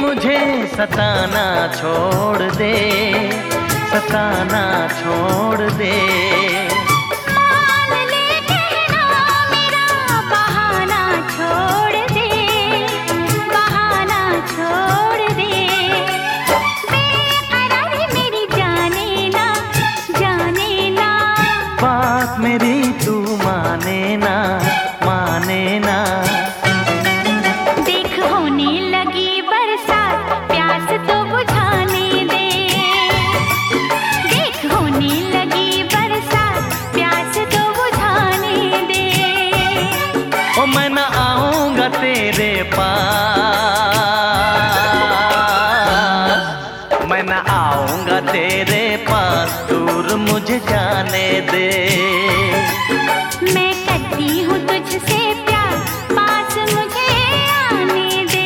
मुझे सताना छोड़ दे, सताना छोड़ दे। मान ले कहना मेरा बहाना छोड़ दे, बहाना छोड़ दे। बेकरारी मेरी जाने ना, जाने ना। बात मेरी तू माने ना, माने ना। देख होने लगी बरसात, प्यास तो बुझाने दे। देख होने लगी बरसात, प्यास तो बुझाने दे। ओ मैं न आऊंगा तेरे पास, मैं न आऊंगा तेरे पास, दूर मुझे जाने दे। मैं करती हूँ तुझसे प्यार, पास मुझे आने दे।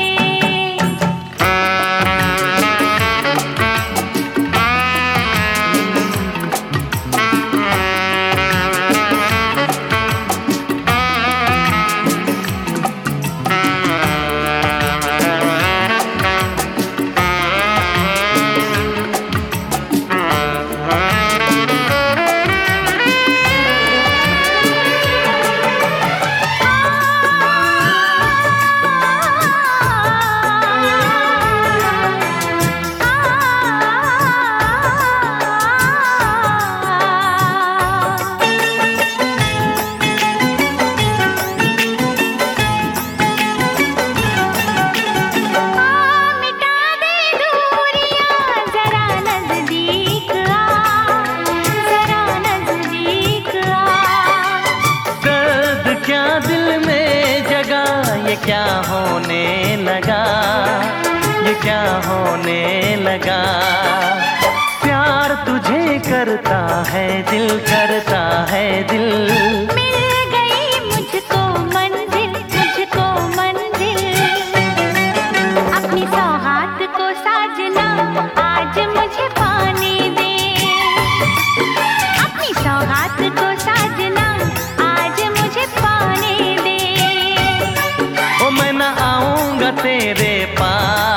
ये क्या होने लगा, ये क्या होने लगा। प्यार तुझे करता है दिल, करता है दिल। मिल गई मुझको मंजिल, मुझको मंजिल। अपनी सौगात को साजना आज मुझे पाने दे। अपनी सौगात को साजना आज मुझे पाने दे। ओ मैं न आऊंगा तेरे पास,